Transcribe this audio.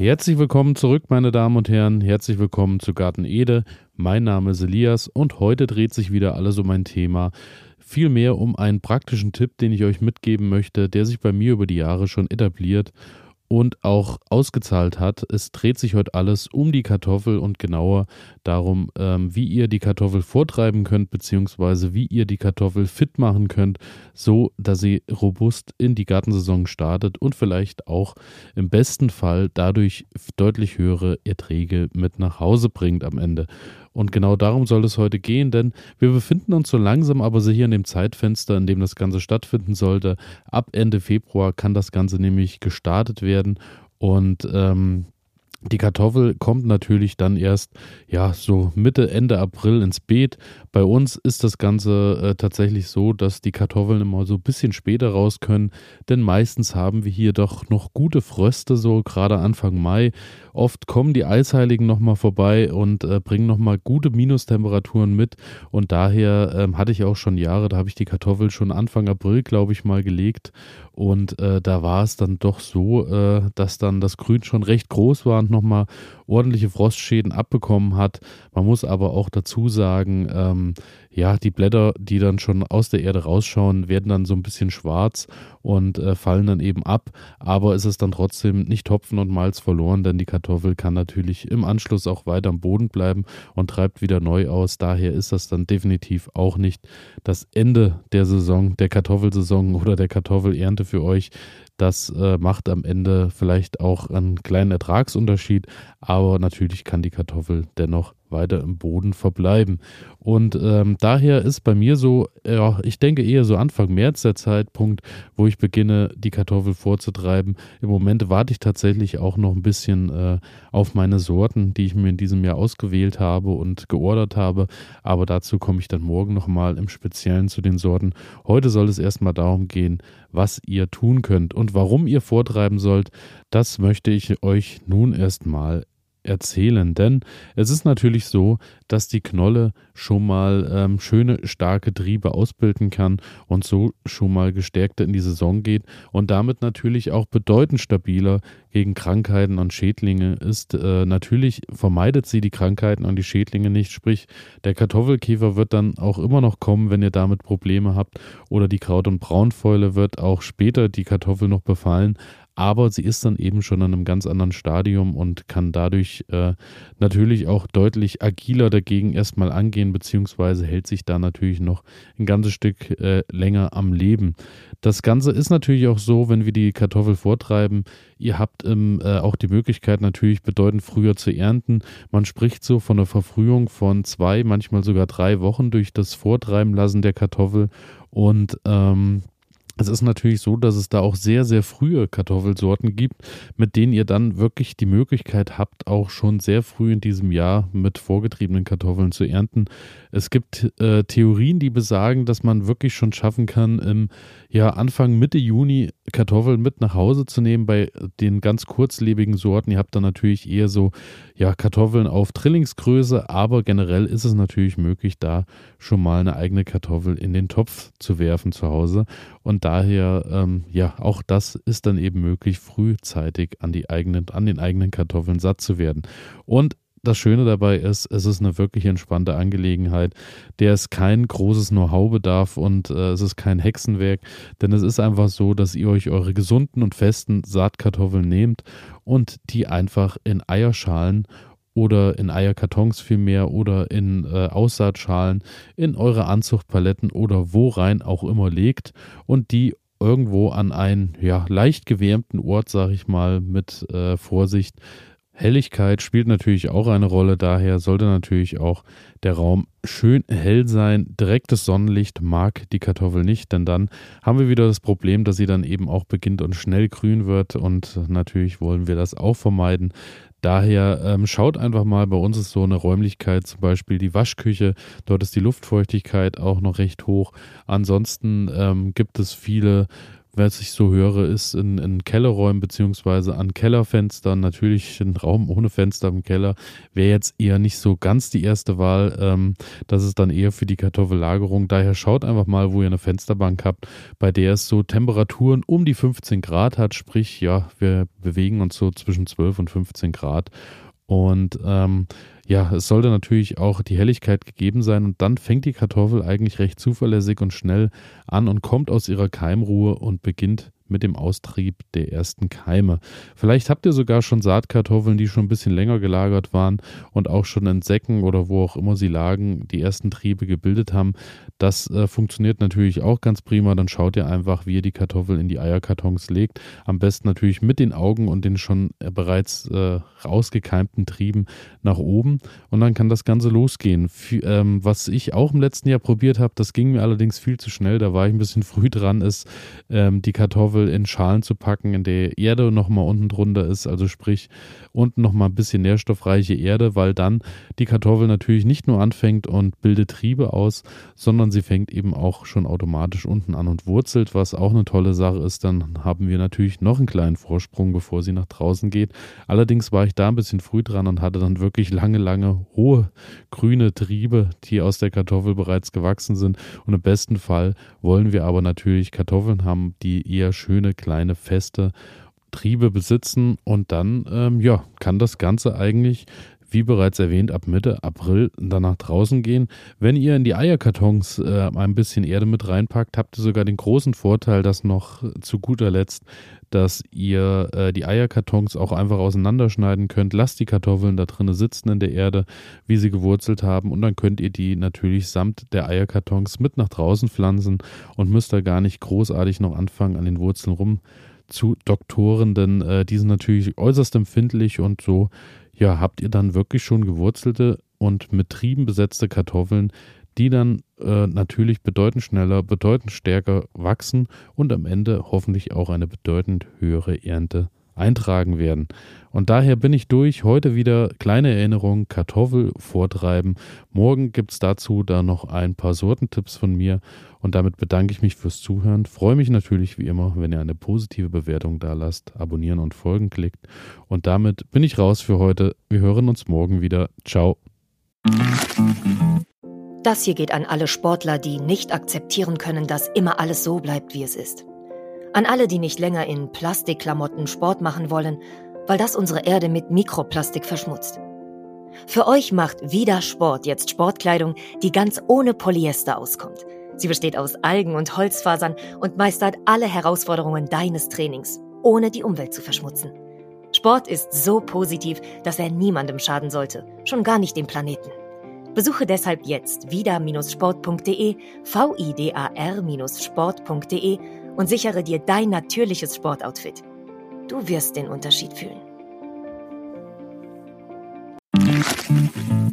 Herzlich willkommen zurück, meine Damen und Herren. Herzlich willkommen zu Garten Ede. Mein Name ist Elias und heute dreht sich wieder alles um ein Thema. Vielmehr um einen praktischen Tipp, den ich euch mitgeben möchte, der sich bei mir über die Jahre schon etabliert und auch ausgezahlt hat. Es dreht sich heute alles um die Kartoffel und genauer darum, wie ihr die Kartoffel vortreiben könnt, beziehungsweise wie ihr die Kartoffel fit machen könnt, so dass sie robust in die Gartensaison startet und vielleicht auch im besten Fall dadurch deutlich höhere Erträge mit nach Hause bringt am Ende. Und genau darum soll es heute gehen, denn wir befinden uns so langsam aber sicher in dem Zeitfenster, in dem das Ganze stattfinden sollte. Ab Ende Februar kann das Ganze nämlich gestartet werden und die Kartoffel kommt natürlich dann erst, so Mitte, Ende April ins Beet. Bei uns ist das Ganze tatsächlich so, dass die Kartoffeln immer so ein bisschen später raus können, denn meistens haben wir hier doch noch gute Fröste, so gerade Anfang Mai. Oft kommen die Eisheiligen nochmal vorbei und bringen nochmal gute Minustemperaturen mit und daher hatte ich auch schon Jahre, da habe ich die Kartoffel schon Anfang April, glaube ich, mal gelegt und da war es dann doch so, dass dann das Grün schon recht groß war und nochmal ordentliche Frostschäden abbekommen hat. Man muss aber auch dazu sagen, die Blätter, die dann schon aus der Erde rausschauen, werden dann so ein bisschen schwarz und fallen dann eben ab. Aber es ist dann trotzdem nicht Hopfen und Malz verloren, denn die Kartoffel kann natürlich im Anschluss auch weiter am Boden bleiben und treibt wieder neu aus. Daher ist das dann definitiv auch nicht das Ende der Saison, der Kartoffelsaison oder der Kartoffelernte für euch. Das macht am Ende vielleicht auch einen kleinen Ertragsunterschied, aber natürlich kann die Kartoffel dennoch weiter im Boden verbleiben. Und daher ist bei mir so, ich denke eher so Anfang März der Zeitpunkt, wo ich beginne, die Kartoffel vorzutreiben. Im Moment warte ich tatsächlich auch noch ein bisschen auf meine Sorten, die ich mir in diesem Jahr ausgewählt habe und geordert habe. Aber dazu komme ich dann morgen nochmal im Speziellen zu den Sorten. Heute soll es erstmal darum gehen, was ihr tun könnt und warum ihr vortreiben sollt. Das möchte ich euch nun erstmal erzählen, denn es ist natürlich so, dass die Knolle schon mal schöne, starke Triebe ausbilden kann und so schon mal gestärkter in die Saison geht und damit natürlich auch bedeutend stabiler gegen Krankheiten und Schädlinge ist. Natürlich vermeidet sie die Krankheiten und die Schädlinge nicht, sprich der Kartoffelkäfer wird dann auch immer noch kommen, wenn ihr damit Probleme habt oder die Kraut- und Braunfäule wird auch später die Kartoffel noch befallen. Aber sie ist dann eben schon an einem ganz anderen Stadium und kann dadurch natürlich auch deutlich agiler dagegen erstmal angehen, beziehungsweise hält sich da natürlich noch ein ganzes Stück länger am Leben. Das Ganze ist natürlich auch so, wenn wir die Kartoffel vortreiben, ihr habt auch die Möglichkeit natürlich bedeutend früher zu ernten. Man spricht so von einer Verfrühung von 2, manchmal sogar 3 Wochen durch das Vortreiben lassen der Kartoffel und es ist natürlich so, dass es da auch sehr, sehr frühe Kartoffelsorten gibt, mit denen ihr dann wirklich die Möglichkeit habt, auch schon sehr früh in diesem Jahr mit vorgetriebenen Kartoffeln zu ernten. Es gibt Theorien, die besagen, dass man wirklich schon schaffen kann, im Anfang, Mitte Juni Kartoffeln mit nach Hause zu nehmen bei den ganz kurzlebigen Sorten. Ihr habt dann natürlich eher so Kartoffeln auf Trillingsgröße, aber generell ist es natürlich möglich, da schon mal eine eigene Kartoffel in den Topf zu werfen zu Hause. Und daher, auch das ist dann eben möglich, frühzeitig an den eigenen Kartoffeln satt zu werden. Und das Schöne dabei ist, es ist eine wirklich entspannte Angelegenheit, der es kein großes Know-how bedarf und es ist kein Hexenwerk, denn es ist einfach so, dass ihr euch eure gesunden und festen Saatkartoffeln nehmt und die einfach in Eierschalen oder in Eierkartons vielmehr oder in Aussaatschalen in eure Anzuchtpaletten oder wo rein auch immer legt und die irgendwo an einen leicht gewärmten Ort, sage ich mal, mit Vorsicht. Helligkeit spielt natürlich auch eine Rolle, daher sollte natürlich auch der Raum schön hell sein. Direktes Sonnenlicht mag die Kartoffel nicht, denn dann haben wir wieder das Problem, dass sie dann eben auch beginnt und schnell grün wird und natürlich wollen wir das auch vermeiden. Daher schaut einfach mal, bei uns ist so eine Räumlichkeit, zum Beispiel die Waschküche, dort ist die Luftfeuchtigkeit auch noch recht hoch. Ansonsten gibt es viele was ich so höre, ist in Kellerräumen beziehungsweise an Kellerfenstern. Natürlich ein Raum ohne Fenster im Keller wäre jetzt eher nicht so ganz die erste Wahl. Das ist dann eher für die Kartoffellagerung. Daher schaut einfach mal, wo ihr eine Fensterbank habt, bei der es so Temperaturen um die 15 Grad hat. Sprich, ja, wir bewegen uns so zwischen 12 und 15 Grad. Und ja, es sollte natürlich auch die Helligkeit gegeben sein und dann fängt die Kartoffel eigentlich recht zuverlässig und schnell an und kommt aus ihrer Keimruhe und beginnt mit dem Austrieb der ersten Keime. Vielleicht habt ihr sogar schon Saatkartoffeln, die schon ein bisschen länger gelagert waren und auch schon in Säcken oder wo auch immer sie lagen, die ersten Triebe gebildet haben. Das funktioniert natürlich auch ganz prima. Dann schaut ihr einfach, wie ihr die Kartoffel in die Eierkartons legt. Am besten natürlich mit den Augen und den schon bereits rausgekeimten Trieben nach oben. Und dann kann das Ganze losgehen. Was ich auch im letzten Jahr probiert habe, das ging mir allerdings viel zu schnell. Da war ich ein bisschen früh dran, ist die Kartoffel in Schalen zu packen, in der Erde nochmal unten drunter ist, also sprich unten nochmal ein bisschen nährstoffreiche Erde, weil dann die Kartoffel natürlich nicht nur anfängt und bildet Triebe aus, sondern sie fängt eben auch schon automatisch unten an und wurzelt, was auch eine tolle Sache ist. Dann haben wir natürlich noch einen kleinen Vorsprung, bevor sie nach draußen geht. Allerdings war ich da ein bisschen früh dran und hatte dann wirklich lange hohe grüne Triebe, die aus der Kartoffel bereits gewachsen sind. Und im besten Fall wollen wir aber natürlich Kartoffeln haben, die eher schöne, kleine, feste Triebe besitzen und dann kann das Ganze eigentlich, wie bereits erwähnt, ab Mitte April dann nach draußen gehen. Wenn ihr in die Eierkartons ein bisschen Erde mit reinpackt, habt ihr sogar den großen Vorteil, dass noch zu guter Letzt, dass ihr die Eierkartons auch einfach auseinanderschneiden könnt. Lasst die Kartoffeln da drinnen sitzen in der Erde, wie sie gewurzelt haben und dann könnt ihr die natürlich samt der Eierkartons mit nach draußen pflanzen und müsst da gar nicht großartig noch anfangen, an den Wurzeln rum zu doktoren, denn die sind natürlich äußerst empfindlich und so habt ihr dann wirklich schon gewurzelte und mit Trieben besetzte Kartoffeln, die dann natürlich bedeutend schneller, bedeutend stärker wachsen und am Ende hoffentlich auch eine bedeutend höhere Ernte eintragen werden. Und daher bin ich durch. Heute wieder kleine Erinnerung, Kartoffel vortreiben. Morgen gibt es dazu dann noch ein paar Sortentipps von mir. Und damit bedanke ich mich fürs Zuhören. Freue mich natürlich wie immer, wenn ihr eine positive Bewertung da lasst, abonnieren und folgen klickt. Und damit bin ich raus für heute. Wir hören uns morgen wieder. Ciao. Das hier geht an alle Sportler, die nicht akzeptieren können, dass immer alles so bleibt, wie es ist. An alle, die nicht länger in Plastikklamotten Sport machen wollen, weil das unsere Erde mit Mikroplastik verschmutzt. Für euch macht Vida Sport jetzt Sportkleidung, die ganz ohne Polyester auskommt. Sie besteht aus Algen und Holzfasern und meistert alle Herausforderungen deines Trainings, ohne die Umwelt zu verschmutzen. Sport ist so positiv, dass er niemandem schaden sollte, schon gar nicht dem Planeten. Besuche deshalb jetzt vida-sport.de, vidar-sport.de und sichere dir dein natürliches Sportoutfit. Du wirst den Unterschied fühlen.